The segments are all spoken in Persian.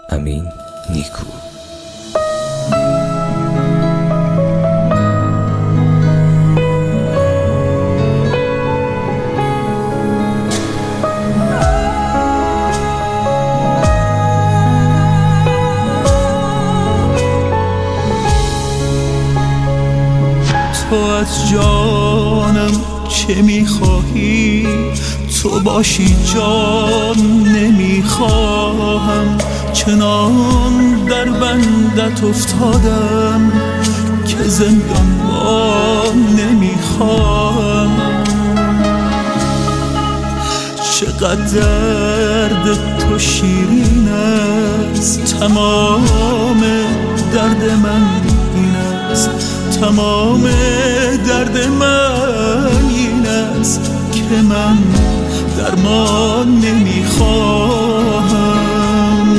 امین نیکو. تو از جانم چه میخواهی؟ تو باشی جان نمیخواهم، چنان در بندت افتادم که زندان با نمیخواهم. چقدر درد تو شیرین است، تمام درد من این است، تمام درد من این است که من درمان نمیخواهم.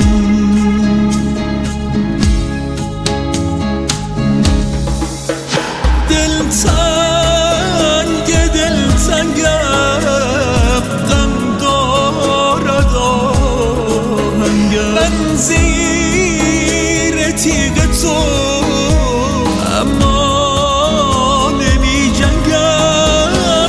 دلتنگم غم دارد آهنگم، من زیر تیغ تو اما نمی جنگم،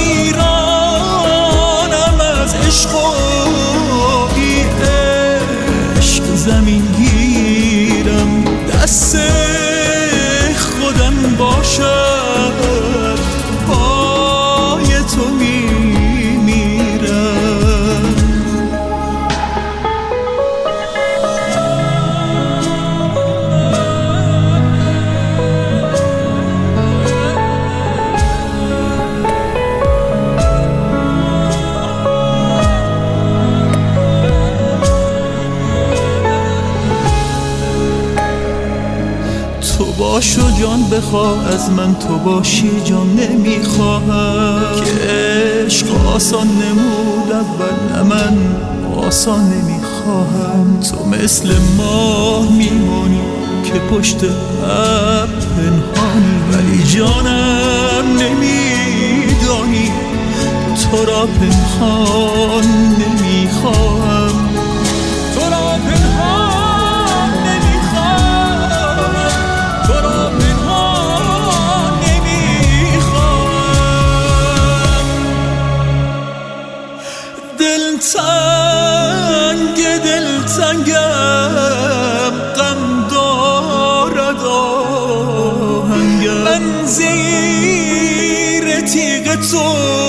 ویرانم از عشق و بی عشق زمین گیرم، دست خودم باشد پای تو میمیرم. تو باش و جان بخواه از من، تو باشی جان نمیخواهم، که عشق آسان نمود اول، نه من آسان نمیخواهم. تو مثل ماه میمانی که پشت ابر پنهانی، ولی جانم نمیدانی تو را پنهان نمیخواهم، تو را پنهان نمیخواهم، تو را پنهان نمیخواهم. دلتنگم غم دارد آهنگم، من زیر تیغ تو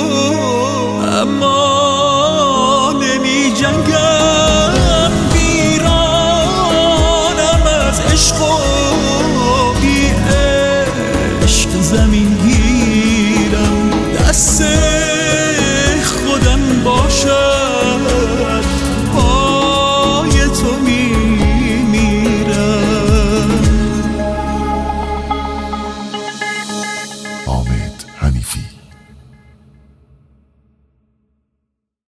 اما نمی جنگم، ویرانم از عشق و بی عشق زمین گیرم، دست